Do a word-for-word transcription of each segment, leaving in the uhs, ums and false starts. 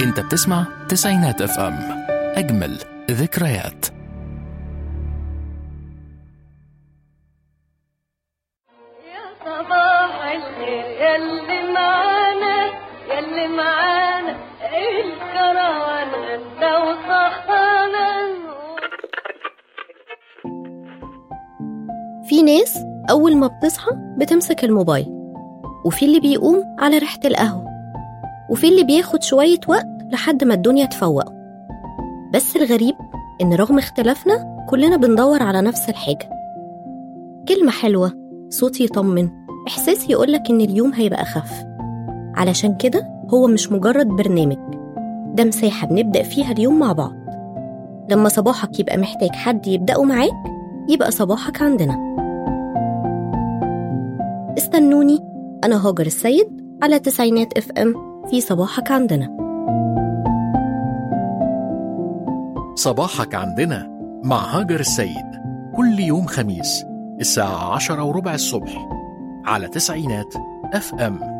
انت بتسمع تسعينات اف ام، اجمل ذكريات. يا صباح الخير يلي معانا يلي معانا الكروان غدا وصحانا. في ناس أول ما بتصحى بتمسك الموبايل، وفي اللي بيقوم على ريحة القهوة، وفي اللي بياخد شوية وقت لحد ما الدنيا تفوق. بس الغريب إن رغم اختلافنا كلنا بندور على نفس الحاجة، كلمة حلوة، صوت يطمن، إحساس يقولك إن اليوم هيبقى أخف. علشان كده هو مش مجرد برنامج، ده مساحة بنبدأ فيها اليوم مع بعض. لما صباحك يبقى محتاج حد يبدأه معاك، يبقى صباحك عندنا. استنوني، أنا هاجر السيد على تسعينات اف ام في صباحك عندنا. صباحك عندنا مع هاجر السيد، كل يوم خميس الساعة عشرة وربع الصبح على تسعينات اف ام.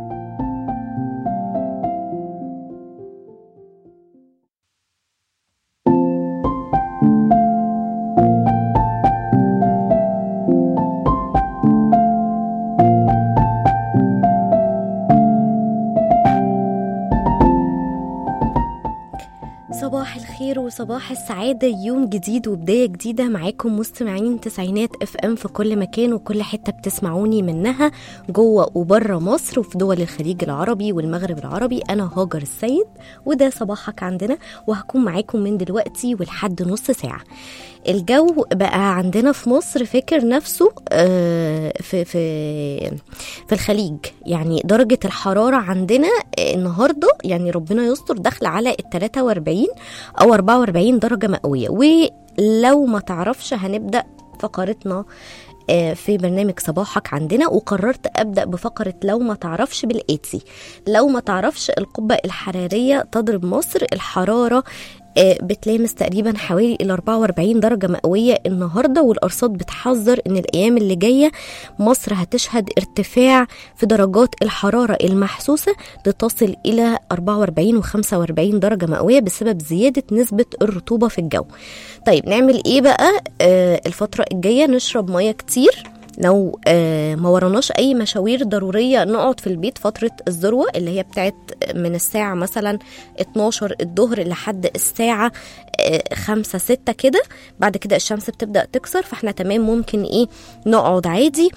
صباح الخير وصباح السعادة، يوم جديد وبداية جديدة معاكم مستمعين تسعينات اف ام في كل مكان وكل حتة بتسمعوني منها، جوه وبره مصر وفي دول الخليج العربي والمغرب العربي. أنا هاجر السيد وده صباحك عندنا، وهكون معاكم من دلوقتي ولحد نص ساعة. الجو بقى عندنا في مصر فاكر نفسه في في في الخليج، يعني درجة الحرارة عندنا النهاردة يعني ربنا يستر داخل على الثلاثة واربعين أو أربعة واربعين درجة مئوية. ولو ما تعرفش هنبدأ فقرتنا في برنامج صباحك عندنا، وقررت أبدأ بفقرة لو ما تعرفش بالآتي. لو ما تعرفش، القبة الحرارية تضرب مصر، الحرارة بتلامس تقريبا حوالي ال أربعة واربعين درجة مئوية النهاردة، والأرصاد بتحذر إن الأيام اللي جاية مصر هتشهد ارتفاع في درجات الحرارة المحسوسة لتصل إلى أربعة واربعين و خمسة واربعين درجة مئوية بسبب زيادة نسبة الرطوبة في الجو. طيب نعمل إيه بقى آه الفترة الجاية؟ نشرب مياه كتير، لو آه ما وراناش أي مشاوير ضرورية نقعد في البيت فترة الذروة اللي هي بتاعت من الساعة مثلا اتناشر الظهر لحد الساعة آه خمسة ستة كده. بعد كده الشمس بتبدأ تكسر، فاحنا تمام ممكن ايه نقعد عادي.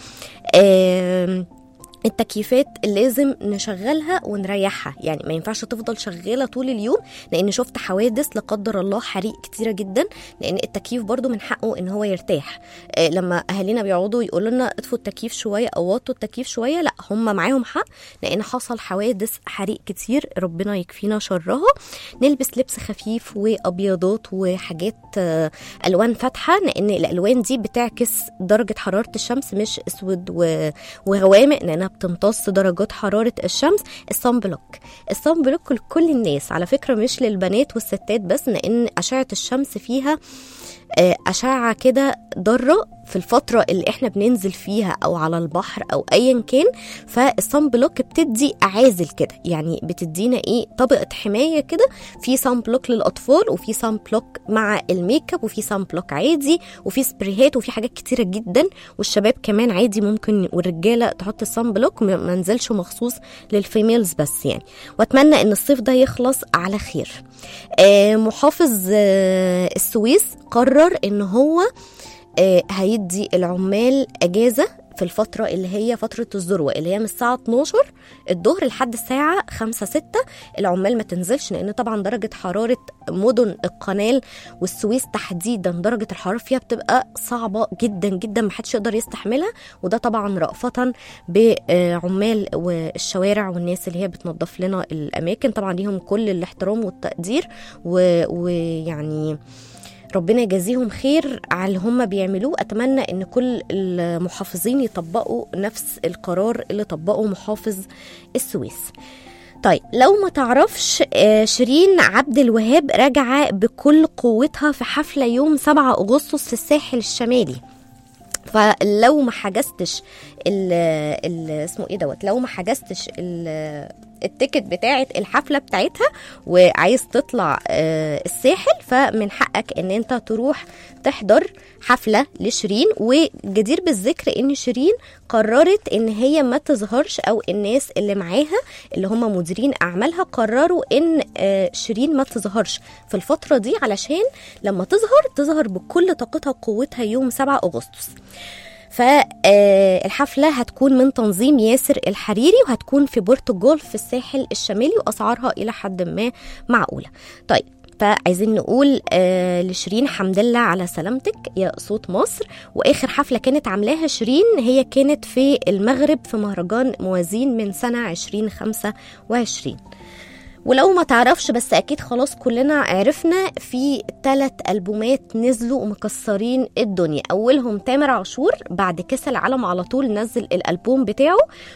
آه التكييفات لازم نشغلها ونريحها، يعني ما ينفعش تفضل شغالة طول اليوم، لأن شفت حوادث لا قدر الله حريق كتيرة جدا، لأن التكييف برضو من حقه إن هو يرتاح. آه لما أهالينا بيقعدوا يقولوا لنا اطفوا التكييف شوية أو وطوا التكييف شوية، لا هم معاهم حق، لأن حصل حوادث حريق كتير، ربنا يكفينا شرها. نلبس لبس خفيف وأبيضات وحاجات آه ألوان فاتحة، لأن الألوان دي بتعكس درجة حرارة الشمس، مش أسود وغوامق، لأنها بتمتص درجات حرارة الشمس. الصن بلوك، الصن بلوك لكل الناس على فكرة، مش للبنات والستات بس، لأن أشعة الشمس فيها أشعة كده ضارة في الفترة اللي احنا بننزل فيها أو على البحر أو أيا كان. فالصن بلوك بتدي أعازل كده، يعني بتدينا إيه طبقة حماية كده. في صن بلوك للأطفال، وفي صن بلوك مع الميك اب، وفي صن بلوك عادي، وفي سبريهات، وفي حاجات كتيرة جدا. والشباب كمان عادي ممكن، والرجالة تحط الصن بلوك، ما نزلش مخصوص للفيميلز بس يعني. واتمنى ان الصيف ده يخلص على خير. آه محافظ آه السويس قرر ان هو آه هيدي العمال اجازة في الفترة اللي هي فترة الذروة، اللي هي من الساعة اتناشر الظهر لحد الساعة خمسة ستة. العمال ما تنزلش، لأن طبعا درجة حرارة مدن القنال والسويس تحديدا درجة الحرارة فيها بتبقى صعبة جدا جدا، ما حدش يقدر يستحملها. وده طبعا رأفة بعمال والشوارع والناس اللي هي بتنظف لنا الأماكن، طبعا ليهم كل الاحترام والتقدير، ويعني ربنا يجازيهم خير على اللي هم بيعملوه. أتمنى أن كل المحافظين يطبقوا نفس القرار اللي طبقه محافظ السويس. طيب لو ما تعرفش، شيرين عبد الوهاب راجعة بكل قوتها في حفلة يوم سبعة أغسطس في الساحل الشمالي. فلو ما حجزتش ال ال اسمه ايه دوت لو ما حجزتش التيكت بتاعه الحفله بتاعتها وعايز تطلع الساحل، فمن حقك ان انت تروح تحضر حفله لشيرين. وجدير بالذكر ان شيرين قررت ان هي ما تظهرش، او الناس اللي معاها اللي هم مديرين اعمالها قرروا ان شيرين ما تظهرش في الفتره دي، علشان لما تظهر تظهر بكل طاقتها وقوتها يوم سبعة أغسطس. فالحفلة هتكون من تنظيم ياسر الحريري، وهتكون في بورتو جولف في الساحل الشمالي، وأسعارها إلى حد ما معقولة. طيب، فعايزين نقول آه لشيرين حمد لله على سلامتك يا صوت مصر. واخر حفله كانت عاملاها شيرين هي كانت في المغرب في مهرجان موازين من سنه عشرين خمسة وعشرين. ولو ما تعرفش بس اكيد خلاص كلنا عرفنا، في ثلاث ألبومات نزلوا ومكسرين الدنيا. اولهم تامر عاشور بعد كاس العالم على طول نزل الالبوم بتاعه،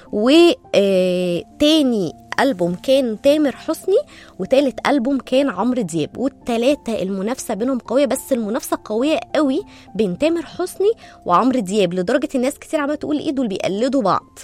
وتاني ألبوم كان تامر حسني، وتالت ألبوم كان عمرو دياب. والتلاتة المنافسة بينهم قوية، بس المنافسة قوية قوي بين تامر حسني وعمرو دياب، لدرجة الناس كتير عمالة تقول ايه دول بيقلدوا بعض.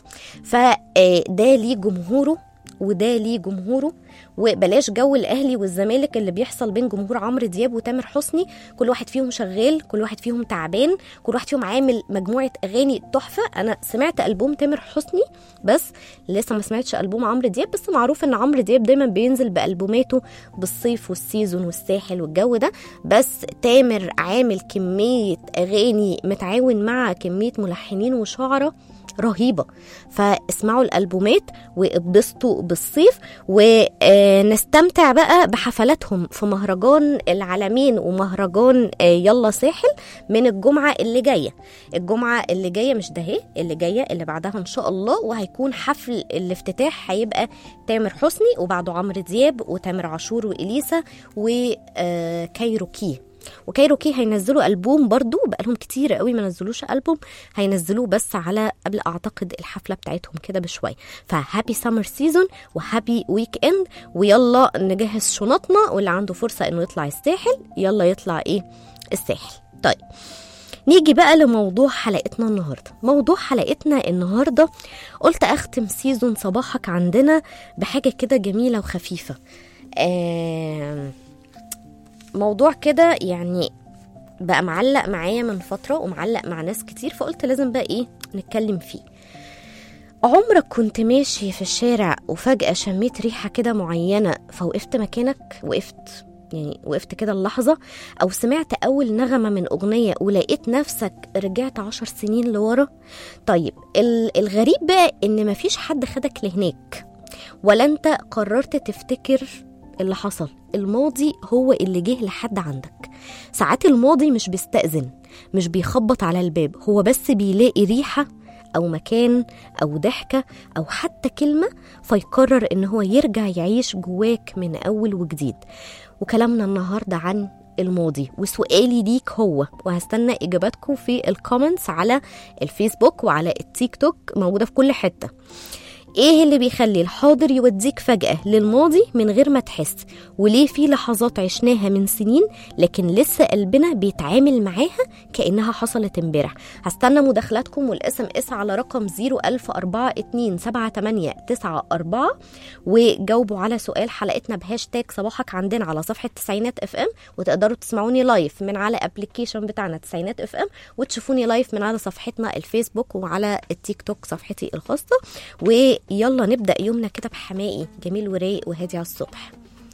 فده ليه جمهوره وده ليه جمهوره، وبلاش جو الاهلي والزمالك اللي بيحصل بين جمهور عمرو دياب وتامر حسني. كل واحد فيهم شغال، كل واحد فيهم تعبان، كل واحد فيهم عامل مجموعه اغاني تحفه. انا سمعت البوم تامر حسني بس لسه ما سمعتش البوم عمرو دياب، بس معروف ان عمرو دياب دايما بينزل بالبوماته بالصيف والسيزون والساحل والجو ده. بس تامر عامل كميه اغاني متعاون مع كميه ملحنين وشعراء رهيبة. فاسمعوا الألبومات واتبسطوا بالصيف، ونستمتع بقى بحفلاتهم في مهرجان العالمين ومهرجان يلا ساحل من الجمعة اللي جاية. الجمعة اللي جاية مش ده هي اللي جاية، اللي بعدها ان شاء الله. وهيكون حفل الافتتاح هيبقى تامر حسني، وبعده عمرو دياب وتامر عاشور وإليسا وكايروكي. وكايروكي هينزلوا ألبوم برضو، بقالهم كتير قوي ما نزلوش ألبوم، هينزلوه بس على قبل أعتقد الحفلة بتاعتهم كده بشوي. فهابي سامر سيزون وهابي ويك اند، ويلا نجهز شنطنا، واللي عنده فرصة انه يطلع الساحل يلا يطلع ايه الساحل. طيب، نيجي بقى لموضوع حلقتنا النهاردة. موضوع حلقتنا النهاردة قلت أختم سيزون صباحك عندنا بحاجة كده جميلة وخفيفة. آه موضوع كده يعني بقى معلق معايا من فترة ومعلق مع ناس كتير، فقلت لازم بقى ايه نتكلم فيه. عمرك كنت ماشي في الشارع وفجأة شميت ريحة كده معينة فوقفت مكانك؟ وقفت يعني وقفت كده اللحظة، أو سمعت أول نغمة من أغنية ولقيت نفسك رجعت عشر سنين لورا؟ طيب، الغريب بقى إن مفيش حد خدك لهناك، ولا أنت قررت تفتكر اللي حصل. الماضي هو اللي جه لحد عندك. ساعات الماضي مش بيستأذن، مش بيخبط على الباب، هو بس بيلاقي ريحة أو مكان أو ضحكة أو حتى كلمة، فيقرر إن هو يرجع يعيش جواك من أول وجديد. وكلامنا النهاردة عن الماضي، وسؤالي ليك هو، وهستنى إجاباتكم في الكومنتس على الفيسبوك وعلى التيك توك، موجودة في كل حتة. ايه اللي بيخلي الحاضر يوديك فجأة للماضي من غير ما تحس؟ وليه في لحظات عشناها من سنين لكن لسه قلبنا بيتعامل معاها كأنها حصلت امبارح؟ هستنى مداخلاتكم والاسم اس على رقم صفر ألف أربعة اتنين سبعة تمانية تسعة أربعة، وجاوبوا على سؤال حلقتنا بهاشتاج صباحك عندنا على صفحة تسعينات اف ام. وتقدروا تسمعوني لايف من على ابليكيشن بتاعنا تسعينات اف ام، وتشوفوني لايف من على صفحتنا الفيسبوك وعلى التيك توك صفحتي الخاصة. و يلا نبدأ يومنا كده بحمائي جميل ورايق وهادي على الصبح.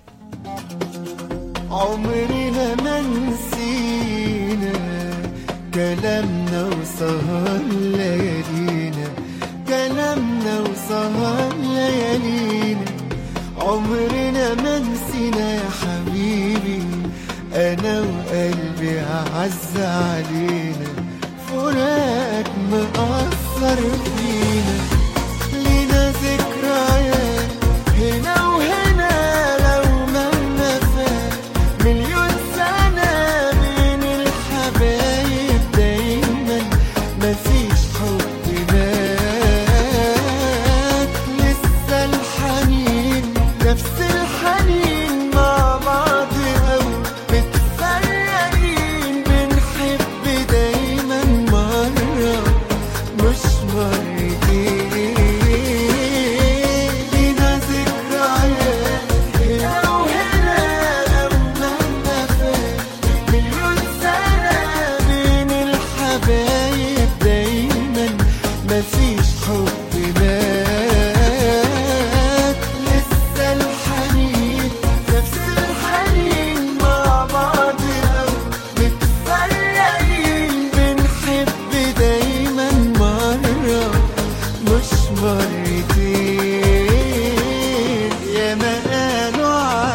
عمرنا ما نسينا كلامنا وسهر ليالينا، كلامنا وسهر ليالينا. عمرنا ما نسينا يا حبيبي، أنا وقلبي أعز علينا. فراقك مأثر فينا، ذكريات هنا وهنا. لو مهما فات مليون سنة بين الحبايب، دايما مفيش حب مات. لسه الحنين نفس الحنين، مع بعض أو متفرقين، بنحب دايما مرة مش مرة. مرتين، يا ما قالوا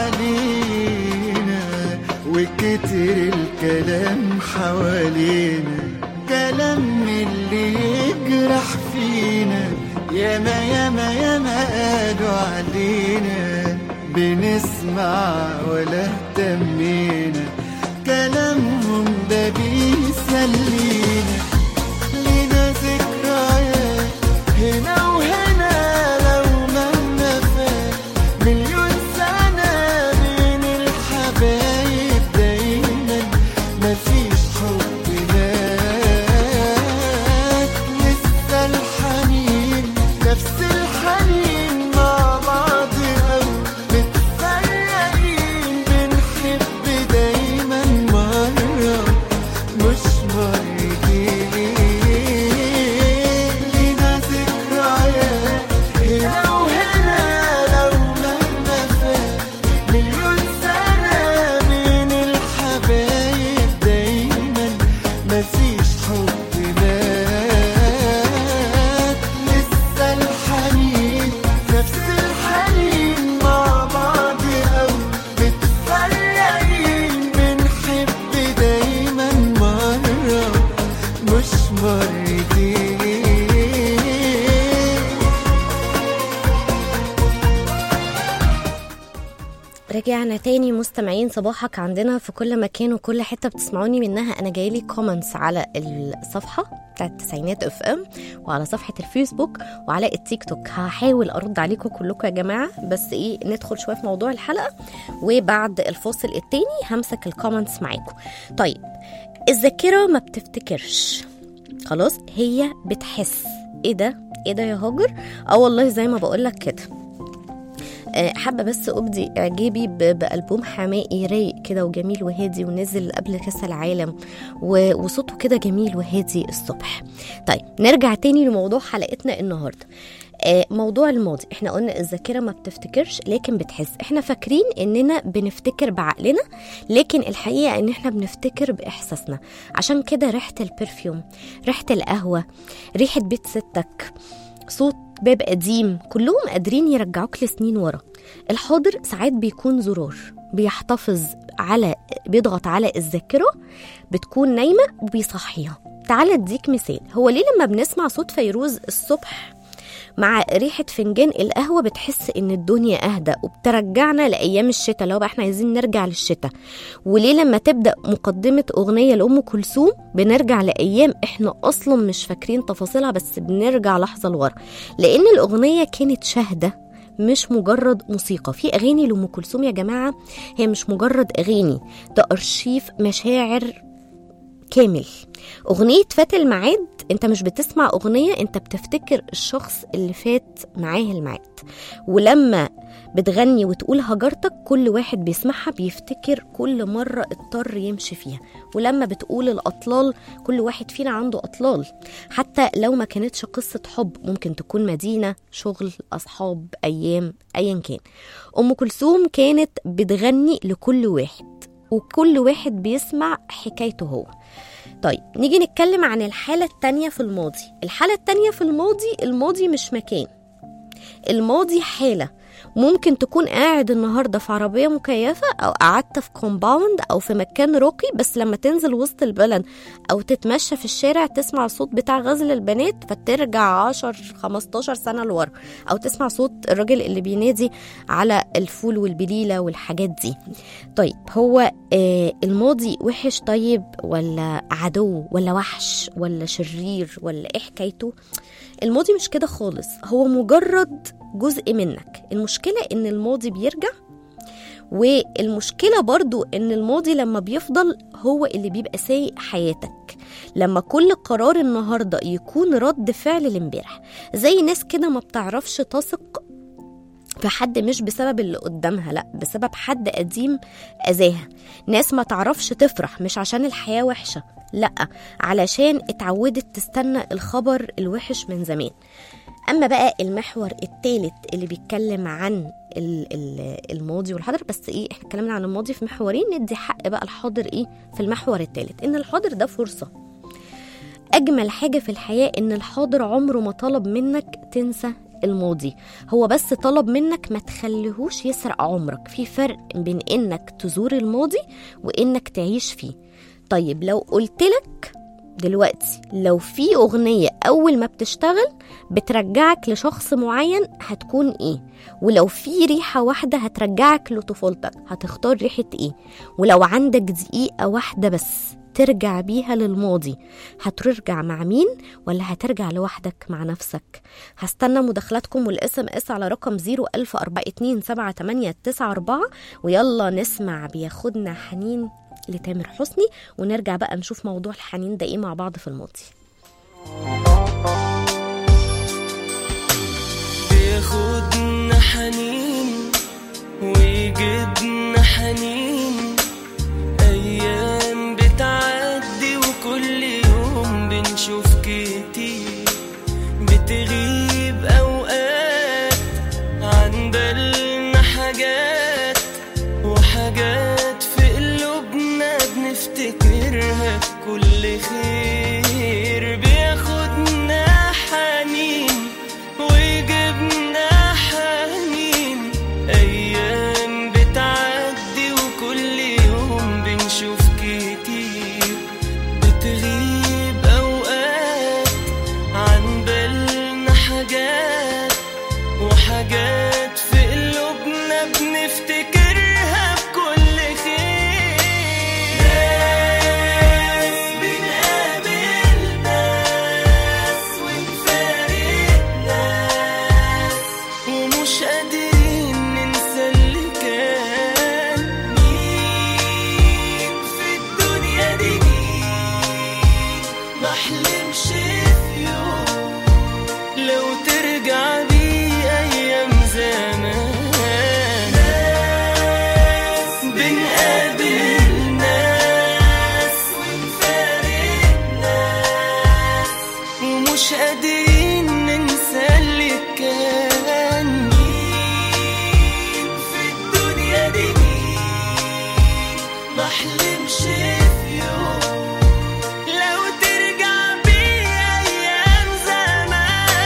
علينا وكتر الكلام حوالينا، كلام اللي يجرح فينا، يا ما يا ما يا ما قالوا علينا، بنسمع ولا اهتمينا، كلامهم ده بيسلينا. لينا ذكريات هنا وهنا، لو مهما فات مليون سنة بين الحبايب دايما مفيش حب مات، لسه الحنين نفس الحنين مع بعض أو متفرقين، بنحب دايما مرة مش مرتين. لينا ذكريات هنا وهنا، لو مهما فات مليون سنة بين الحبايب دايما مفيش حب مات، لسه الحنين نفس الحنين مع بعض أو متفرقين، بنحب دايما مرة مش مرتين. رجعنا تاني مستمعين صباحك عندنا في كل مكان وكل حتة بتسمعوني منها. أنا جايلي كومنتس على الصفحة بتاعت تسعينات اف ام وعلى صفحة الفيسبوك وعلى التيك توك. هحاول أرد عليكم كلكم يا جماعة، بس إيه ندخل شوية في موضوع الحلقة وبعد الفاصل التاني همسك الكومنتس معاكم. طيب، الذاكرة ما بتفتكرش، خلاص هي بتحس. ايه ده ايه ده يا هاجر؟ اه والله زي ما بقولك كده. حابة بس أبدي إعجابي بألبوم حماقي رايق كده وجميل وهادي، ونزل قبل كاس العالم وصوته كده جميل وهادي الصبح. طيب نرجع تاني لموضوع حلقتنا النهاردة. موضوع الماضي، احنا قلنا الذاكرة ما بتفتكرش لكن بتحس. احنا فاكرين اننا بنفتكر بعقلنا، لكن الحقيقة ان احنا بنفتكر بإحساسنا. عشان كده ريحة البرفيوم، ريحة القهوة، ريحة بيت ستك، صوت باب قديم، كلهم قادرين يرجعوك لسنين ورا. الحاضر ساعات بيكون زرار بيحتفظ على بيضغط على الذاكرة، بتكون نايمة وبيصحيها. تعال اديك مثال. هو ليه لما بنسمع صوت فيروز الصبح مع ريحة فنجان القهوة بتحس ان الدنيا اهدى وبترجعنا لأيام الشتاء، لو بقى احنا عايزين نرجع للشتاء؟ وليه لما تبدأ مقدمة اغنية لأم كلثوم بنرجع لأيام احنا اصلا مش فاكرين تفاصيلها بس بنرجع لحظة لورا؟ لان الاغنية كانت شاهدة مش مجرد موسيقى. في اغاني لأم كلثوم يا جماعة هي مش مجرد اغاني، ده ارشيف مشاعر كامل. أغنية فات الميعاد انت مش بتسمع أغنية، انت بتفتكر الشخص اللي فات معاه الميعاد. ولما بتغني وتقول هجرتك، كل واحد بيسمعها بيفتكر كل مرة اضطر يمشي فيها. ولما بتقول الأطلال، كل واحد فينا عنده أطلال، حتى لو ما كانتش قصة حب، ممكن تكون مدينة، شغل، أصحاب، أيام، أيا كان. أم كلثوم كانت بتغني لكل واحد وكل واحد بيسمع حكايته هو. طيب نيجي نتكلم عن الحالة التانية في الماضي. الحالة التانية في الماضي، الماضي مش مكان، الماضي حالة. ممكن تكون قاعد النهاردة في عربية مكيفة أو قعدت في كومباوند أو في مكان راقي، بس لما تنزل وسط البلد أو تتمشى في الشارع تسمع صوت بتاع غزل البنات فترجع عشر خمستاشر سنة لورا، أو تسمع صوت الراجل اللي بينادي على الفول والبليلة والحاجات دي. طيب هو آه الماضي وحش طيب ولا عدو ولا وحش ولا شرير ولا إيه حكايته؟ الماضي مش كده خالص، هو مجرد جزء منك. المشكلة ان الماضي بيرجع، والمشكلة برضو ان الماضي لما بيفضل هو اللي بيبقى سايق حياتك. لما كل قرار النهاردة يكون رد فعل الامبارح، زي ناس كده ما بتعرفش تثق في حد مش بسبب اللي قدامها، لا بسبب حد قديم أذاها. ناس ما تعرفش تفرح مش عشان الحياة وحشة، لا علشان اتعودت تستنى الخبر الوحش من زمان. أما بقى المحور الثالث اللي بيتكلم عن الماضي والحاضر، بس ايه احنا اتكلمنا عن الماضي في محورين، ندي حق بقى الحاضر ايه في المحور الثالث، ان الحاضر ده فرصة. أجمل حاجة في الحياة ان الحاضر عمره ما طلب منك تنسى الماضي، هو بس طلب منك ما تخليهوش يسرق عمرك. في فرق بين انك تزور الماضي وانك تعيش فيه. طيب لو قلتلك دلوقتي لو في أغنية أول ما بتشتغل بترجعك لشخص معين هتكون إيه؟ ولو في ريحة واحدة هترجعك لطفولتك هتختار ريحة إيه؟ ولو عندك دقيقة واحدة بس ترجع بيها للماضي هترجع مع مين؟ ولا هترجع لوحدك مع نفسك؟ هستنى مداخلاتكم والاس ام اس على رقم صفر ألف أربعة اتنين سبعة تمانية تسعة أربعة. ويلا نسمع بياخدنا حنين لتامر حسني ونرجع بقى نشوف موضوع الحنين ده ايه مع بعض في الماضي. بياخدنا حنين ويجدنا حنين، ايام بتعدي وكل يوم بنشوف كتير، بتغيب اوقات عن بالنا حاجات وحاجات في قلوبنا بنفتكرها بكل خير. بياخدنا حنين ويجيبنا حنين، ايام بتعدي وكل يوم بنشوف كتير، بتغيب اوقات عن بالنا حاجات وحاجات في قلوبنا بنفتكرها بكل خير. ناس بنقابل ناس ونفارق ناس ومش قادرين ننسى اللي كان. مين في الدنيا دي مين محلمش في يوم لو ترجع بيه أيام زمان. ناس بنقابل ناس ونفارق ناس ومش قادرين ننسى اللي كان. مين في الدنيا دي مين محلمش في يوم لو ترجع بيه أيام زمان.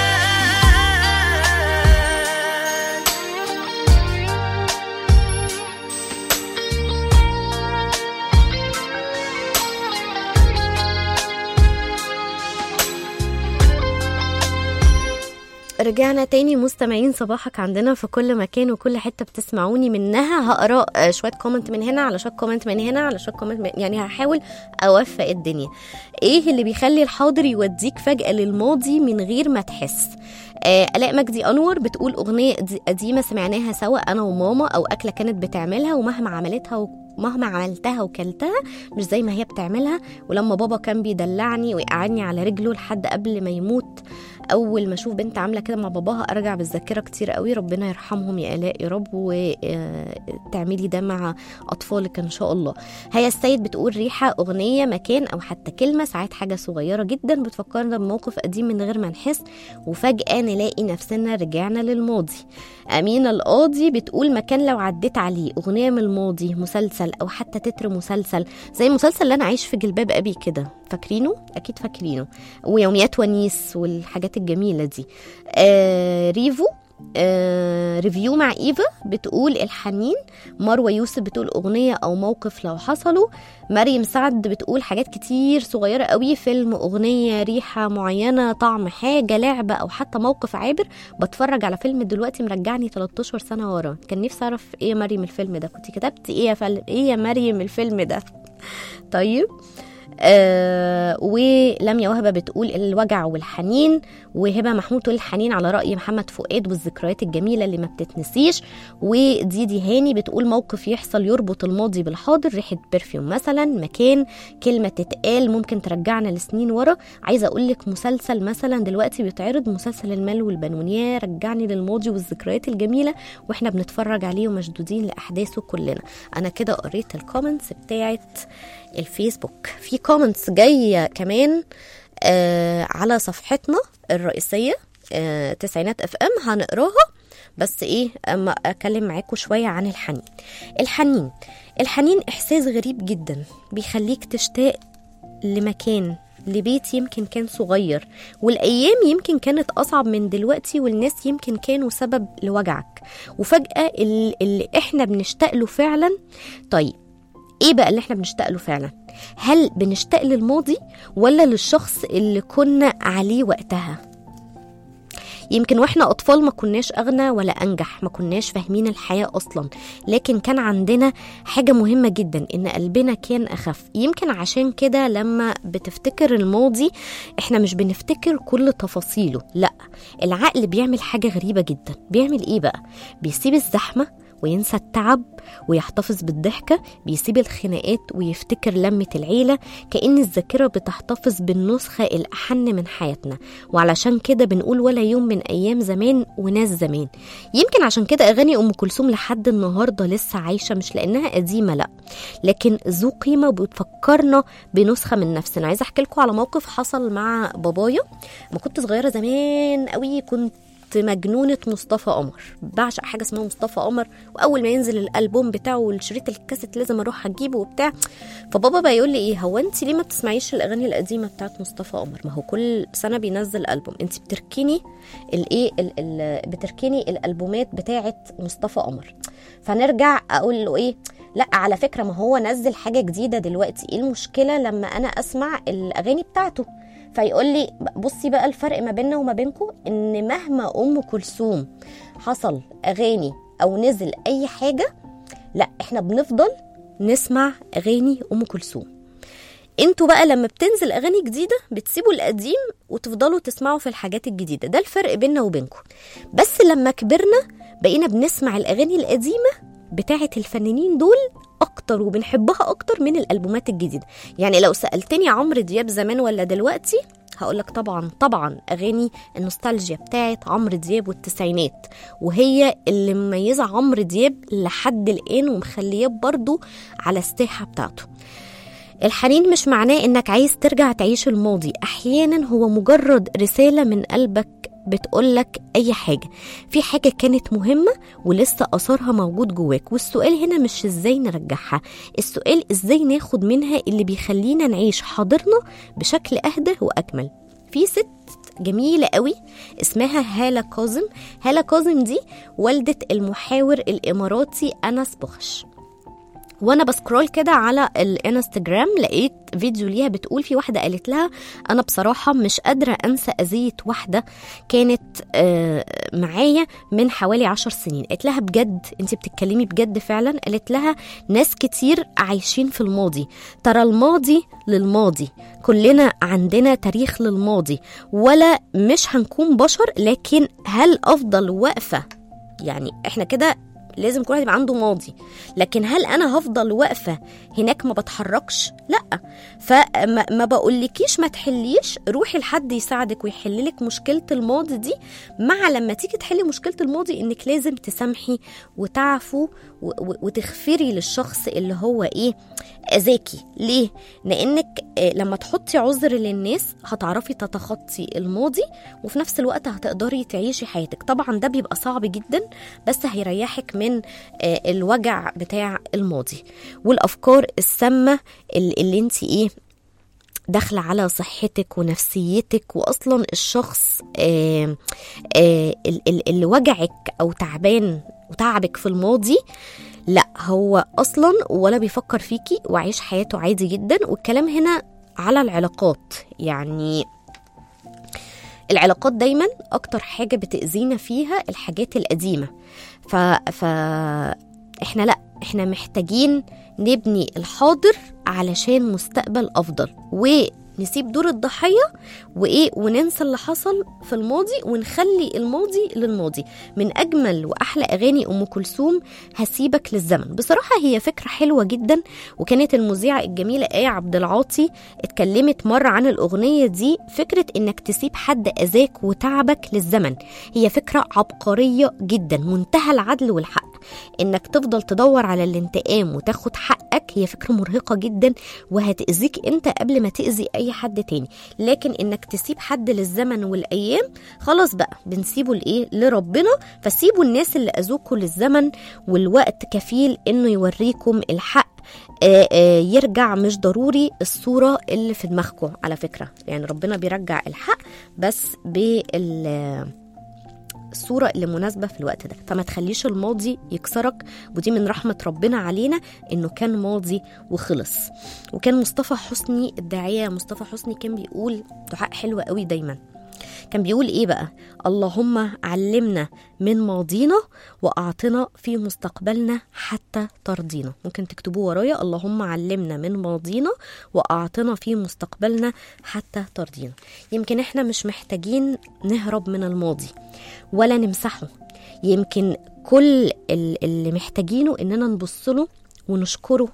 رجعنا تاني مستمعين صباحك عندنا في كل مكان وكل حتة بتسمعوني منها. هقرأ شوية كومنت من هنا على شوية كومنت من هنا على شوية كومنت من... يعني هحاول أوفق الدنيا. ايه اللي بيخلي الحاضر يوديك فجأة للماضي من غير ما تحس؟ آه ألاء مجدي أنور بتقول أغنية قديمة سمعناها سوا أنا وماما، أو أكلة كانت بتعملها ومهما عملتها و... مهما عملتها وكلتها مش زي ما هي بتعملها، ولما بابا كان بيدلعني ويقعدني على رجله لحد قبل ما يموت. اول ما اشوف بنت عامله كده مع باباها ارجع بالذاكره كتير قوي. ربنا يرحمهم يا الاء يا رب، وتعملي ده مع اطفالك ان شاء الله. هيا السيد بتقول ريحه، اغنيه، مكان، او حتى كلمه، ساعات حاجه صغيره جدا بتفكرنا بموقف قديم من غير ما نحس وفجاه نلاقي نفسنا رجعنا للماضي. امينه القاضي بتقول مكان لو عديت عليه، اغنيه من الماضي، مسلسل او حتى تتر مسلسل زي المسلسل اللي انا عايش في جلباب ابي كده، فاكرينه؟ اكيد فاكرينه، ويوميات ونيس والحاجات الجميله دي. آه ريفو آه ريفيو مع إيفا بتقول الحنين. مروة يوسف بتقول أغنية أو موقف لو حصلوا. مريم سعد بتقول حاجات كتير صغيرة قوي، فيلم، أغنية، ريحة معينة، طعم حاجة، لعبة، أو حتى موقف عابر. بتفرج على فيلم دلوقتي مرجعني تلتاشر سنة ورا. كان نفسي أعرف إيه يا مريم الفيلم ده، كنت كتبت إيه يا, فل... إيه يا مريم الفيلم ده. طيب آه ولميا وهبة بتقول الوجع والحنين. وهبة محمود تقول الحنين على رأي محمد فؤاد والذكريات الجميلة اللي ما بتتنسيش. وديدي هاني بتقول موقف يحصل يربط الماضي بالحاضر، ريحة برفيوم مثلا، مكان، كلمة تتقال ممكن ترجعنا لسنين ورا. عايزة أقول لك مسلسل مثلا دلوقتي بيتعرض، مسلسل المال والبنون، يا رجعني للماضي والذكريات الجميلة واحنا بنتفرج عليه ومشدودين لأحداثه كلنا. أنا كده قريت الكومنتس بتاعت الفيسبوك. في كومنتس جاية كمان آه على صفحتنا الرئيسية آه تسعينات اف ام هنقراها، بس ايه اما اكلم معاكم شوية عن الحنين. الحنين الحنين احساس غريب جدا بيخليك تشتاق لمكان لبيت يمكن كان صغير، والأيام يمكن كانت أصعب من دلوقتي، والناس يمكن كانوا سبب لوجعك، وفجأة اللي احنا بنشتاق له فعلا. طيب ايه بقى اللي احنا بنشتاق له فعلا؟ هل بنشتاق للماضي ولا للشخص اللي كنا عليه وقتها؟ يمكن واحنا اطفال ما كناش اغنى ولا انجح، ما كناش فاهمين الحياة اصلا، لكن كان عندنا حاجة مهمة جدا، ان قلبنا كان اخف. يمكن عشان كده لما بتفتكر الماضي احنا مش بنفتكر كل تفاصيله، لا، العقل بيعمل حاجة غريبة جدا. بيعمل ايه بقى؟ بيسيب الزحمة وينسى التعب ويحتفظ بالضحكة، بيسيب الخناقات ويفتكر لمة العيلة، كأن الذاكرة بتحتفظ بالنسخة الأحن من حياتنا. وعلشان كده بنقول ولا يوم من أيام زمان وناس زمان. يمكن عشان كده أغاني أم كلثوم لحد النهاردة لسه عايشة، مش لأنها قديمة لا، لكن ذو قيمة وبتفكرنا بنسخة من نفسنا. عايزة أحكي لكم على موقف حصل مع بابايا. ما كنت صغيرة زمان قوي، كنت مجنونة مصطفى قمر، بعشق حاجة اسمها مصطفى قمر، وأول ما ينزل الألبوم بتاعه والشريط الكاسيت لازم أروح أجيبه وبتاع. فبابا بقى يقول لي إيه، هو أنت ليه ما بتسمعيش الأغاني القديمة بتاعت مصطفى قمر؟ ما هو كل سنة بينزل ألبوم، أنت بتركيني الإيه بتركيني الألبومات بتاعت مصطفى قمر. فنرجع أقول له إيه، لا على فكرة ما هو نزل حاجة جديدة دلوقتي، إيه المشكلة لما أنا أسمع الأغاني بتاعته؟ فيقول لي بصي بقى الفرق ما بيننا وما بينكم، ان مهما ام كلثوم حصل اغاني او نزل اي حاجه، لا احنا بنفضل نسمع اغاني ام كلثوم. انتوا بقى لما بتنزل اغاني جديده بتسيبوا القديم وتفضلوا تسمعوا في الحاجات الجديده. ده الفرق بيننا وبينكم. بس لما كبرنا بقينا بنسمع الاغاني القديمه بتاعه الفنانين دول اكتر، وبنحبها اكتر من الالبومات الجديده. يعني لو سالتني عمرو دياب زمان ولا دلوقتي، هقولك طبعا طبعا اغاني النوستالجيا بتاعت عمرو دياب والتسعينات، وهي اللي مميزه عمرو دياب لحد الان ومخليه برضو على الساحه بتاعته. الحنين مش معناه انك عايز ترجع تعيش الماضي، احيانا هو مجرد رساله من قلبك بتقولك أي حاجة، في حاجة كانت مهمة ولسه أثرها موجود جواك. والسؤال هنا مش إزاي نرجعها، السؤال إزاي ناخد منها اللي بيخلينا نعيش حاضرنا بشكل أهدى وأكمل. في ست جميلة قوي اسمها هالة كاظم. هالة كاظم دي والدة المحاور الإماراتي أنس بخش. وانا بسكرول كده على الانستجرام لقيت فيديو ليها بتقول، في واحدة قالت لها انا بصراحة مش قادرة انسى اذية واحدة كانت معايا من حوالي عشر سنين. قالت لها بجد انت بتتكلمي بجد فعلا؟ قالت لها ناس كتير عايشين في الماضي، ترى الماضي للماضي، كلنا عندنا تاريخ للماضي، ولا مش هنكون بشر، لكن هل افضل واقفة؟ يعني احنا كده لازم كل واحد يبقى عنده ماضي، لكن هل انا هفضل واقفه هناك ما بتحركش؟ لا. فما ما بقولكيش ما تحليش، روحي لحد يساعدك ويحللك مشكله الماضي دي، مع لما تيجي تحلي مشكله الماضي انك لازم تسامحي وتعفو وتغفري للشخص اللي هو ايه اذاكي. ليه؟ لانك لما تحطي عذر للناس هتعرفي تتخطي الماضي، وفي نفس الوقت هتقدري تعيشي حياتك. طبعا ده بيبقى صعب جدا، بس هيريحك من الوجع بتاع الماضي والافكار السامه اللي انت ايه داخله على صحتك ونفسيتك. واصلا الشخص آآ آآ اللي وجعك او تعبان وتعبك في الماضي، لا هو اصلا ولا بيفكر فيكي وعيش حياته عادي جدا. والكلام هنا على العلاقات، يعني العلاقات دايما اكتر حاجة بتأذينا فيها الحاجات القديمة. ف... ف... احنا لا احنا محتاجين نبني الحاضر علشان مستقبل افضل، ونسيب دور الضحية وايه وننسى اللي حصل في الماضي ونخلي الماضي للماضي. من اجمل واحلى اغاني ام كلثوم هسيبك للزمن. بصراحة هي فكرة حلوة جدا، وكانت المذيعة الجميلة آية عبد العاطي اتكلمت مرة عن الاغنية دي. فكرة انك تسيب حد اذاك وتعبك للزمن هي فكرة عبقرية جدا، منتهى العدل والحق. انك تفضل تدور على الانتقام وتاخد حقك هي فكرة مرهقة جدا وهتأذيك انت قبل ما تأذي اي حد تاني. لكن انك تسيب حد للزمن والايام، خلاص بقى بنسيبه لايه؟ لربنا. فسيبوا الناس اللي اذوكوا للزمن، والوقت كفيل انه يوريكم الحق. آآ آآ يرجع مش ضروري الصورة اللي في دماغكم على فكرة، يعني ربنا بيرجع الحق بس بال الصورة اللي مناسبة في الوقت ده. فما تخليش الماضي يكسرك، ودي من رحمة ربنا علينا انه كان ماضي وخلص. وكان مصطفى حسني الداعية مصطفى حسني كان بيقول دعاء حلو قوي دايما، كان بيقول ايه بقى؟ اللهم علمنا من ماضينا واعطنا في مستقبلنا حتى ترضينا. ممكن تكتبوه ورايا، اللهم علمنا من ماضينا واعطنا في مستقبلنا حتى ترضينا. يمكن احنا مش محتاجين نهرب من الماضي ولا نمسحه، يمكن كل اللي محتاجينه اننا نبصله ونشكره،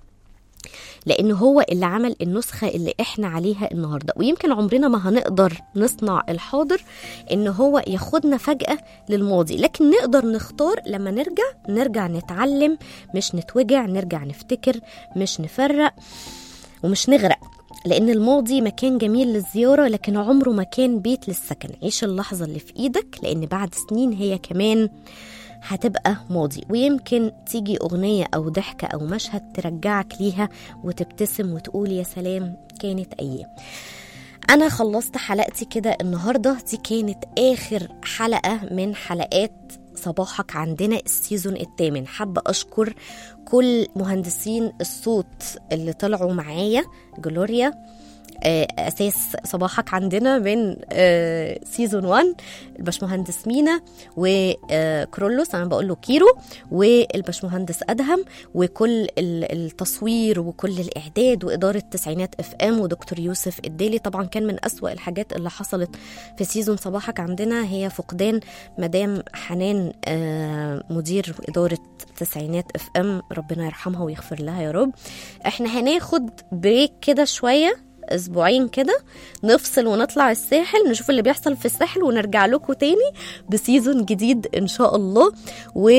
لأنه هو اللي عمل النسخة اللي احنا عليها النهاردة. ويمكن عمرنا ما هنقدر نصنع الحاضر إن هو ياخدنا فجأة للماضي، لكن نقدر نختار لما نرجع نرجع نتعلم، مش نتوجع، نرجع نفتكر، مش نفرق ومش نغرق. لأن الماضي مكان جميل للزيارة لكن عمره ما كان بيت للسكن. عيش اللحظة اللي في إيدك، لأن بعد سنين هي كمان هتبقى ماضي. ويمكن تيجي أغنية أو ضحكة أو مشهد ترجعك ليها وتبتسم وتقول يا سلام كانت أيام. أنا خلصت حلقتي كده النهاردة، دي كانت آخر حلقة من حلقات صباحك عندنا السيزون الثامن. حابة أشكر كل مهندسين الصوت اللي طلعوا معايا، جلوريا أساس صباحك عندنا من سيزون واحد، الباشمهندس مينا وكرولوس أنا بقول له كيرو، والباشمهندس أدهم، وكل التصوير وكل الإعداد وإدارة تسعينات اف ام ودكتور يوسف الدالي. طبعا كان من أسوأ الحاجات اللي حصلت في سيزون صباحك عندنا هي فقدان مدام حنان مدير إدارة تسعينات اف ام، ربنا يرحمها ويغفر لها يا رب. احنا هناخد بريك كده شوية، اسبوعين كده نفصل ونطلع الساحل نشوف اللي بيحصل في الساحل ونرجع لكم تاني بسيزون جديد ان شاء الله. و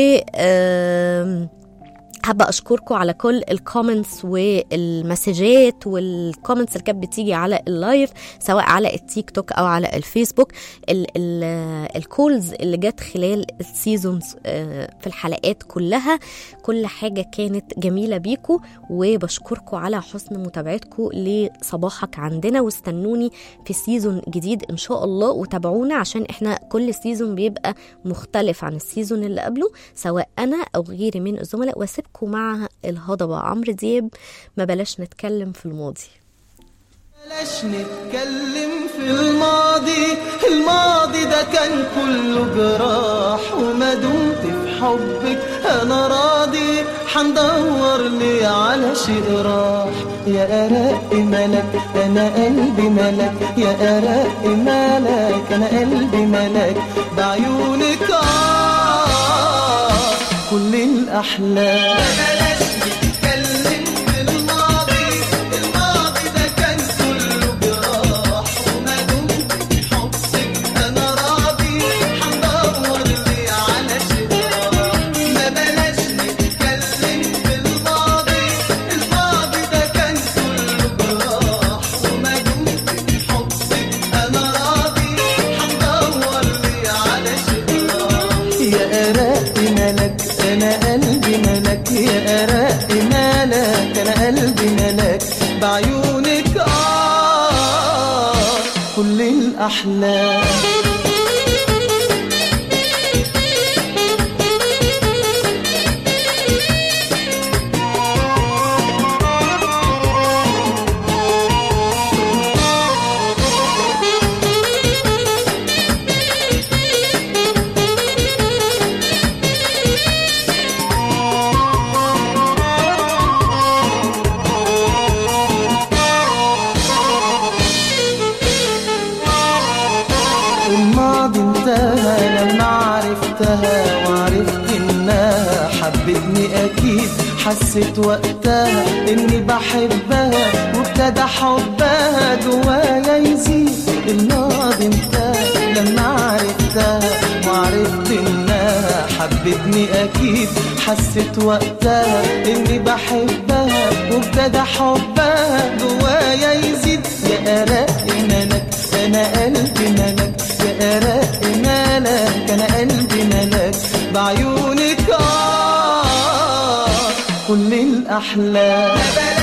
حابة أشكركم على كل الكومنتس والمسجات والكومنتس اللي كانت بتيجي على اللايف سواء على التيك توك أو على الفيسبوك. الكولز اللي جت خلال السيزونز في الحلقات كلها، كل حاجة كانت جميلة بيكم، وبشكركم على حسن متابعتكم لصباحك عندنا. واستنوني في سيزون جديد إن شاء الله، وتابعونا عشان إحنا كل سيزون بيبقى مختلف عن السيزون اللي قبله سواء أنا أو غيري من الزملاء. واسيبكم مع الهضبة عمرو دياب، ما بلاش نتكلم في الماضي. بلاش نتكلم في الماضي، الماضي ده كان كله جراح، وما دمت في حبك انا راضي، حندور لي على شيء راح. يا أرق ملك انا قلبي ملك، يا أرق ملك انا قلبي ملك، بعيونك آه كل الأحلام. بلاش نتكلم في الماضي، الماضي ده كان كله جراح، وما دمت في حبك أنا راضي، حندور لي على شيء راح. ما بلاش نتكلم في الماضي، الماضي ده كان كله جراح، وما دمت في حبك أنا راضي، حندور لي على شيء راح. يا أرق ملك أنا قلبي ملك، يا أرق ملك أنا قلبي ملك، بعيونك آه كل الأحلام. لما عرفتها وعرفت انها حبتني اكيد، حسيت وقتها اني بحبها وابتدى حبها جوايا يزيد. الماضي انتهى لما عرفتها وعرفت انها حبتني حبتني اكيد حسيت وقتها اني بحبها وابتدى حبها جوايا يزيد. يا ارق ملك انا قلبي ملك، يا ارق ملك انا قلبي ملك، بعيونك اه كل الاحلام.